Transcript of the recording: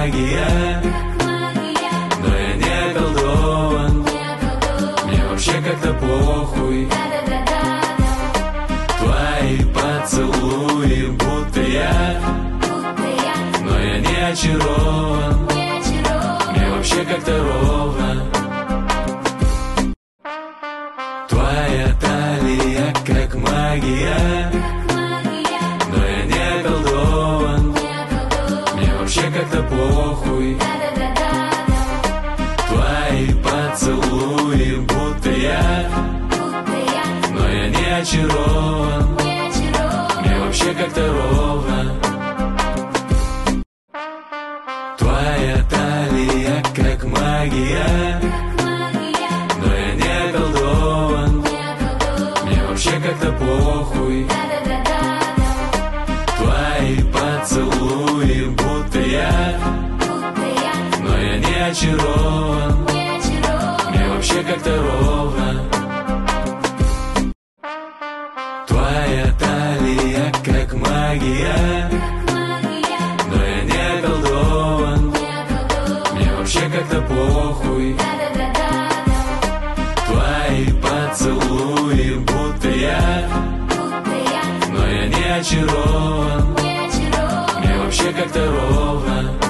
магия, но я не околдован. Мне вообще как-то похуй. Твои поцелуи, будто я, но я не очарован. Мне вообще как-то ровно. Твоя талия как магия, но я не околдован. Мне вообще как-то похуй. Твои поцелуи, будто я, но я не очарован. Мне вообще как-то ровно. Твоя талия как магия, но я не околдован. Мне вообще как-то похуй. Твои поцелуи, будто я, но я не очарован. Мне вообще как-то ровно. Твоя талия как магия, но я не околдован. Мне вообще как-то похуй. Твои поцелуи, будто я, но я не очарован. Мне вообще как-то ровно.